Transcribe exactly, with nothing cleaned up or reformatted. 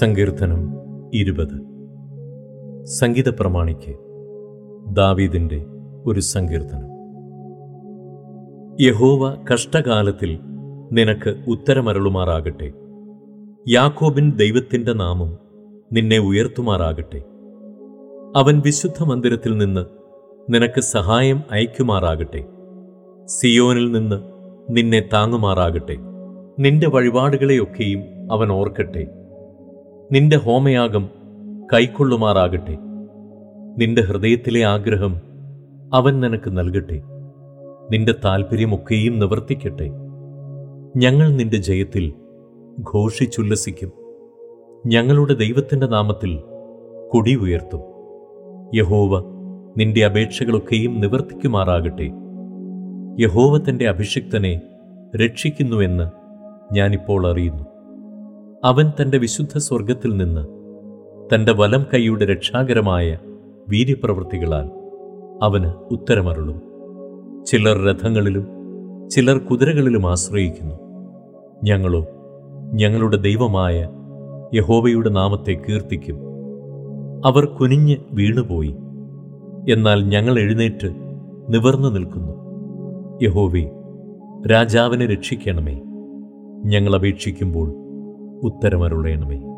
സങ്കീർത്തനം ഇരുപത്. സംഗീത പ്രമാണിക്ക് ദാവീദിന്റെ ഒരു സങ്കീർത്തനം. യഹോവ കഷ്ടകാലത്തിൽ നിനക്ക് ഉത്തരമരുളുമാറാകട്ടെ. യാക്കോബിൻ ദൈവത്തിന്റെ നാമം നിന്നെ ഉയർത്തുമാറാകട്ടെ. അവൻ വിശുദ്ധ മന്ദിരത്തിൽ നിന്ന് നിനക്ക് സഹായം അയക്കുമാറാകട്ടെ. സിയോനിൽ നിന്ന് നിന്നെ താങ്ങുമാറാകട്ടെ. നിന്റെ വഴിപാടുകളെയൊക്കെയും അവൻ ഓർക്കട്ടെ. നിന്റെ ഹോമയാഗം കൈക്കൊള്ളുമാറാകട്ടെ. നിന്റെ ഹൃദയത്തിലെ ആഗ്രഹം അവൻ നിനക്ക് നൽകട്ടെ. നിന്റെ താൽപ്പര്യമൊക്കെയും നിവർത്തിക്കട്ടെ. ഞങ്ങൾ നിന്റെ ജയത്തിൽ ഘോഷിച്ചുല്ലസിക്കും. ഞങ്ങളുടെ ദൈവത്തിന്റെ നാമത്തിൽ കൊടി ഉയർത്തും. യഹോവ നിന്റെ അപേക്ഷകളൊക്കെയും നിവർത്തിക്കുമാറാകട്ടെ. യഹോവ തന്റെ അഭിഷിക്തനെ രക്ഷിക്കുന്നുവെന്ന് ഞാനിപ്പോൾ അറിയുന്നു. അവൻ തന്റെ വിശുദ്ധ സ്വർഗത്തിൽ നിന്ന് തന്റെ വലം കൈയുടെ രക്ഷാകരമായ വീര്യപ്രവൃത്തികളാൽ അവന് ഉത്തരമരുളും. ചിലർ രഥങ്ങളിലും ചിലർ കുതിരകളിലും ആശ്രയിക്കുന്നു. ഞങ്ങളോ ഞങ്ങളുടെ ദൈവമായ യഹോവയുടെ നാമത്തെ കീർത്തിക്കും. അവർ കുനിഞ്ഞ് വീണുപോയി, എന്നാൽ ഞങ്ങൾ എഴുന്നേറ്റ് നിവർന്നു നിൽക്കുന്നു. യഹോവേ, രാജാവിനെ രക്ഷിക്കണമേ. ഞങ്ങൾ അപേക്ഷിക്കുമ്പോൾ ഉത്തരമരുളേണമേ.